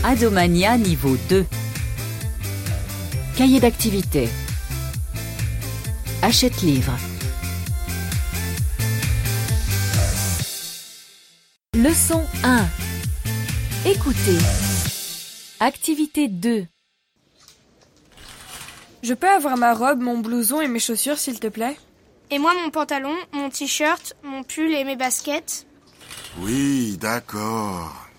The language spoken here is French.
Adomania niveau 2. Cahier d'activité. Achète livre. Leçon 1. Écoutez. Activité 2. Je peux avoir ma robe, mon blouson et mes chaussures, s'il te plaît? Et moi, mon pantalon, mon t-shirt, mon pull et mes baskets. Oui, d'accord.